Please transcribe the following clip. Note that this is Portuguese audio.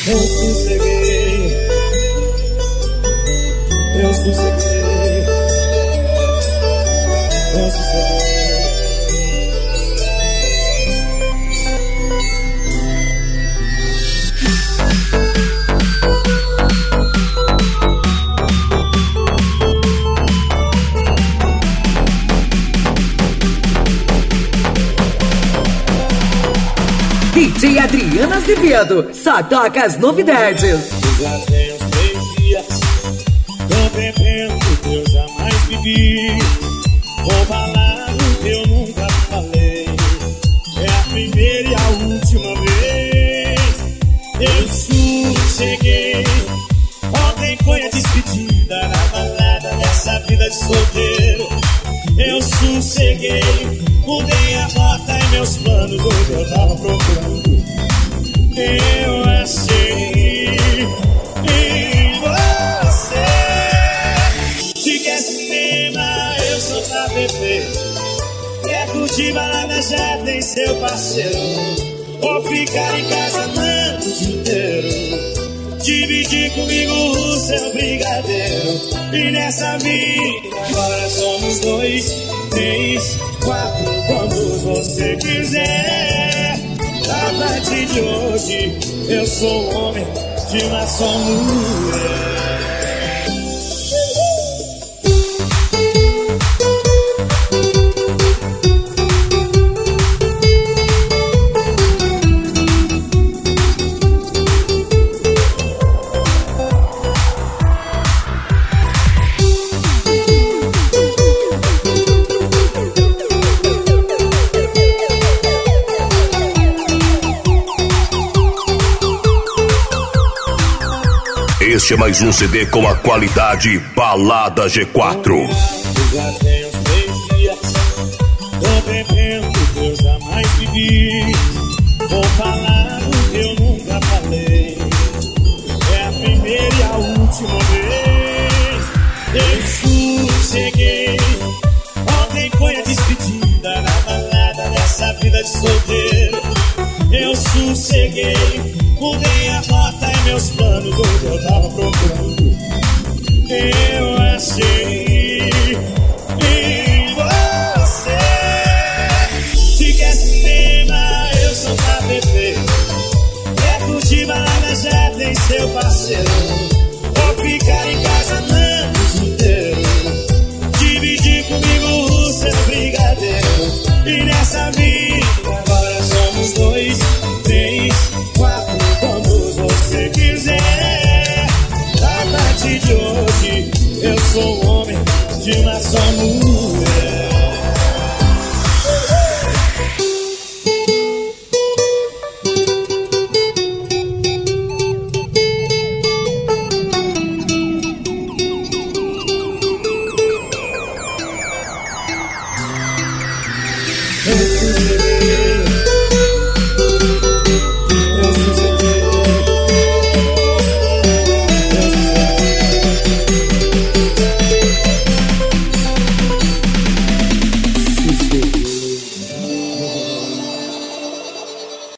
Eu sosseguei, eu sosseguei, eu sosseguei. DJ Adriana Azevedo, só toca as novidades. Já tem uns 3 dias, tô bebendo que eu jamais bebi. Vou falar o que eu nunca falei. É a primeira e a última vez. Eu sosseguei. Ontem foi a despedida na balada dessa vida de solteiro. Eu sosseguei. Mudei a rota e meus planos, hoje eu tava procurando. Eu achei em você. Se quer cinema, eu sou pra beber. Quer curtir balada, já tem seu parceiro. Vou ficar em casa amando o dia inteiro. Dividir comigo o seu brigadeiro. E nessa vida agora somos 2, 3, 4, quantos você quiser. A partir de hoje eu sou um homem de uma só mulher. Este é mais um CD com a qualidade Balada G4. Já tem uns 3 dias, tô bebendo que eu jamais bebi. Vou falar o que eu nunca falei. É a primeira e a última vez. Eu sosseguei. Ontem foi a despedida na balada dessa vida de solteiro. Eu sosseguei. Mudei a rota e meus planos, hoje eu tava procurando. Eu achei em você. Se quer cinema, eu sou pra beber. Quer curtir balada, já tem seu parceiro.